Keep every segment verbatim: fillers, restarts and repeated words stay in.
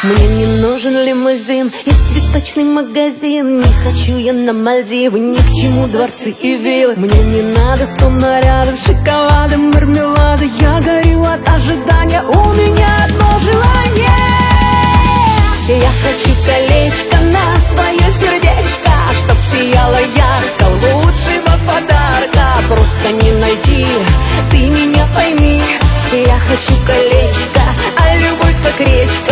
Мне не нужен лимузин и цветочный магазин. Не хочу я на Мальдивы, ни к чему дворцы и виллы. Мне не надо сто нарядов, шоколада, мармелада. Я горю от ожидания, у меня одно желание. Я хочу колечко на свое сердечко, чтоб сияло ярко, лучшего подарка просто не найти, ты меня пойми. Я хочу колечко, а любовь как речка.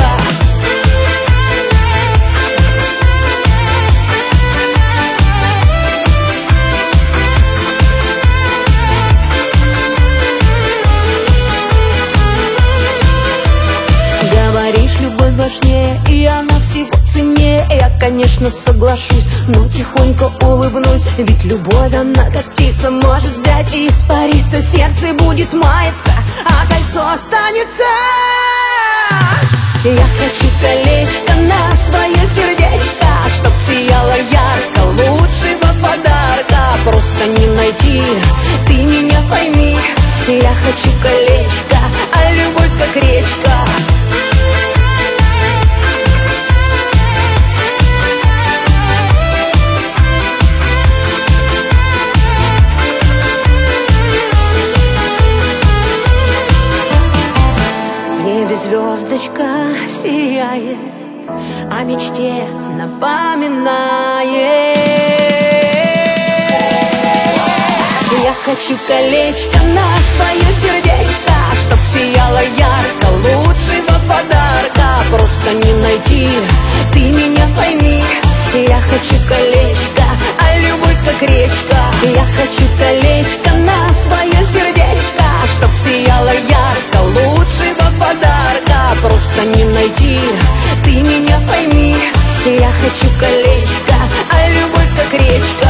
Говоришь, любовь важнее, и она всего ценнее. Я, конечно, соглашусь, но тихонько улыбнусь. Ведь любовь, она как птица, может взять и испариться. Сердце будет маяться, а кольцо останется. Я хочу колечко на свое сердечко, чтоб сияло ярко, лучшего подарка просто не найти, ты меня пойми. Я хочу колечко, а любовь как речка. Звездочка сияет, о мечте напоминает. Я хочу колечко на свое сердечко, чтоб сияло ярко, лучшего подарка просто не найти, ты меня пойми. Я хочу колечко, а любовь как речка. Я хочу колечко на свое сердечко, чтоб сияло ярко, лучшего подарка просто не найти, ты меня пойми. Я хочу колечко, а любовь как речка.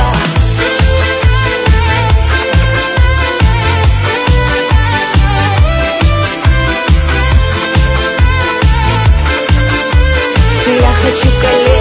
Я хочу колечко.